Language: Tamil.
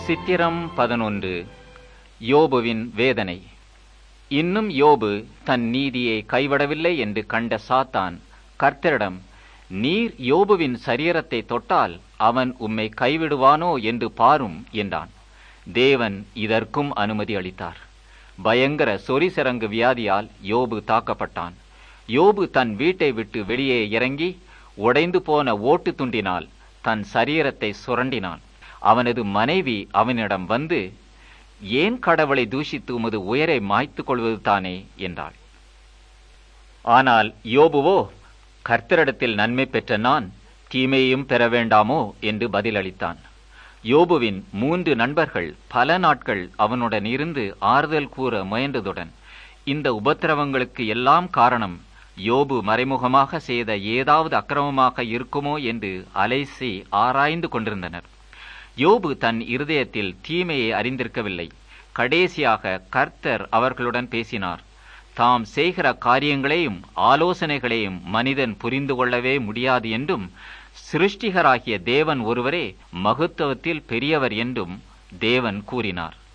சித்திரம் 11. யோபுவின் வேதனை. இன்னும் யோபு தன் நீதியை கைவிடவில்லை என்று கண்ட சாத்தான் கர்த்தரிடம், நீர் யோபுவின் சரீரத்தை தொட்டால் அவன் உம்மை கைவிடுவானோ என்று பாரும் என்றான். தேவன் இதற்கும் அனுமதி அளித்தார். பயங்கர சொரிசரங்கு வியாதியால் யோபு தாக்கப்பட்டான். யோபு தன் வீட்டை விட்டு வெளியே இறங்கி உடைந்து போன ஓட்டு துண்டினால் தன் சரீரத்தை சுரண்டினான். அவனது மனைவி அவனிடம் வந்து, ஏன் கடவுளை தூஷித்து உமது உயிரை மாய்த்து கொள்வது தானே என்றாள். ஆனால் யோபுவோ, கர்த்தரிடத்தில் நன்மை பெற்ற நான் தீமையும் பெற வேண்டாமோ என்று பதிலளித்தான். யோபுவின் 3 நண்பர்கள் பல நாட்கள் அவனுடன் இருந்து ஆறுதல் கூற முயன்றதுடன் இந்த உபத்திரவங்களுக்கு எல்லாம் காரணம் யோபு மறைமுகமாக செய்த ஏதாவது அக்கிரமமாக இருக்குமோ என்று அலைசி ஆராய்ந்து கொண்டிருந்தனர். யோபு தன் இருதயத்தில் தீமையை அறிந்திருக்கவில்லை. கடைசியாக கர்த்தர் அவர்களுடன் பேசினார். தாம் செய்கிற காரியங்களையும் ஆலோசனைகளையும் மனிதன் புரிந்து கொள்ளவே முடியாது என்றும், சிருஷ்டிகராகிய தேவன் ஒருவரே மகத்துவத்தில் பெரியவர் என்றும் தேவன் கூறினார்.